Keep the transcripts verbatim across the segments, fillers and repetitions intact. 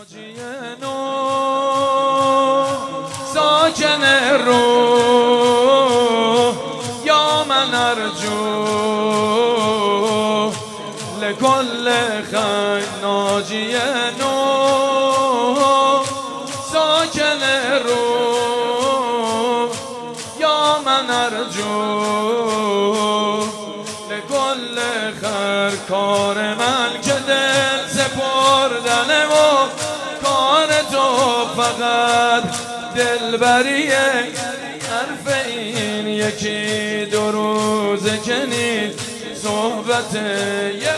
ناجی نو ساکن روح یا من ارجو لكل خیر ناجی نو ساکن روح یا من ارجو لكل خیر کار من که دل سپردنه و کار تو فقط دلبریه حرف این یکی دو روزه که نیست صحبت یه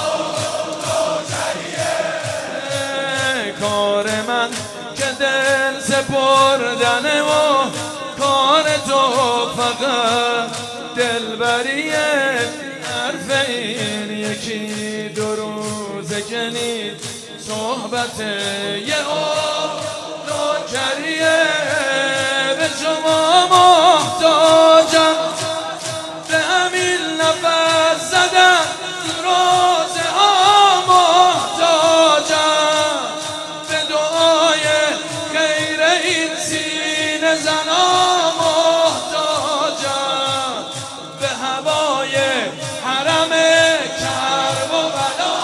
کار من که دل سپردنه و کار تو فقط دلبریه حرف این یکی دو روزه که نیست صحبت یه نوکریه به شما محتاجم به همین نفس زدن روزه ها محتاجم به دعای خیر این سینه زنا محتاجم به هوای حرم کرب و بلا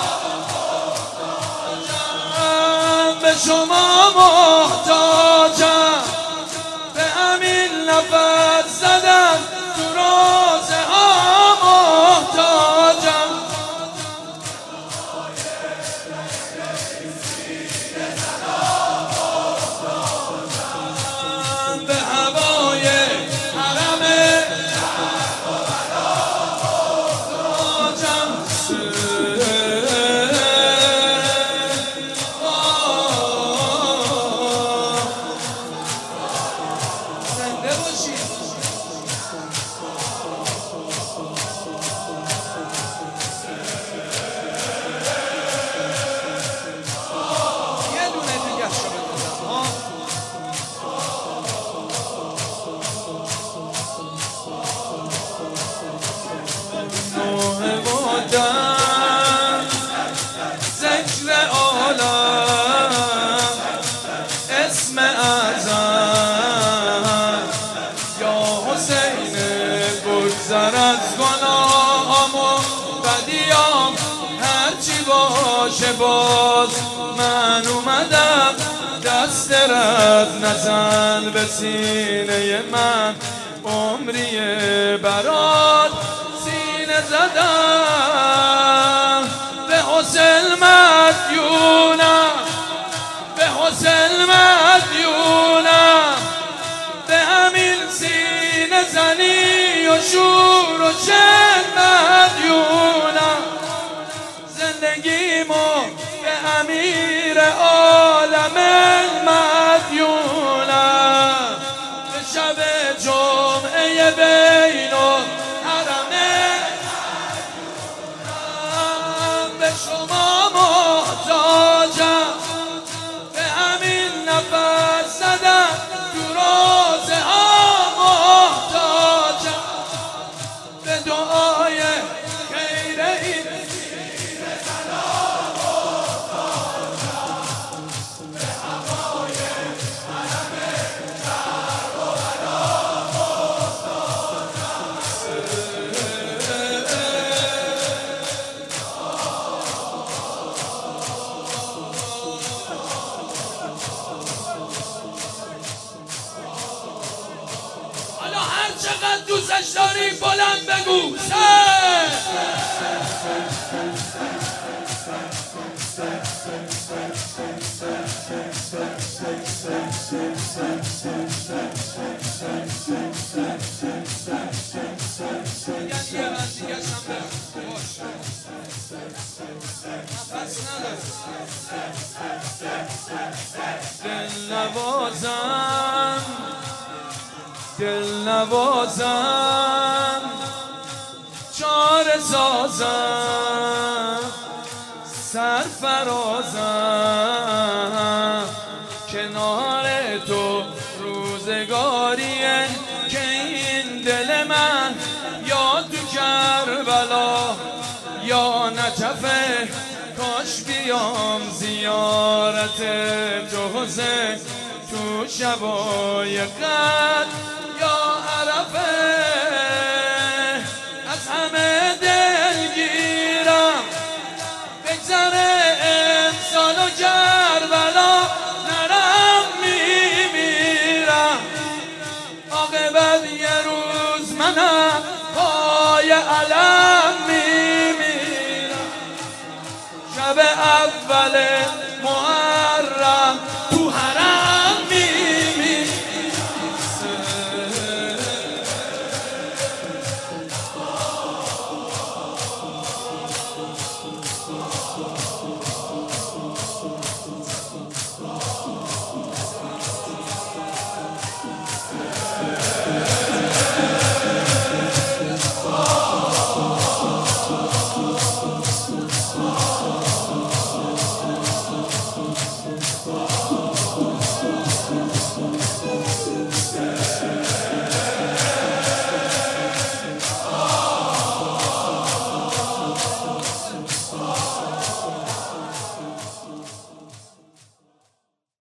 محتاجم به شما محتاجم به همین نفس زدن تو روزه ها محتاجم به هوای حرم ذکر عالم اسم اعظم یا حسین بگذر از گناهام و بدیام هرچی باشه باز من اومدم دست رد نزن به سینه من عمریه برات سینه زدم به حسین مدیونم به حسین مدیونم به همین سینه زنی و شور و چن مدیونم زندگیمو به امیر عالم مدیونم به شب جمعه بین و شما محتاجم به همین نفس زدن تو روزه ها محتاجم به دعای خیر این سینه زنا محتاجم به هوای حرم کرب و بلا چقدر دوستش داری بلند بگو دل نوازم دل نوازم چاره سازم سرفرازم کنار تو روزگاریه که این دل من یا تو کربلا یا نجفه کاش بیام زیاد زیارت تو حسین تو شبای قدر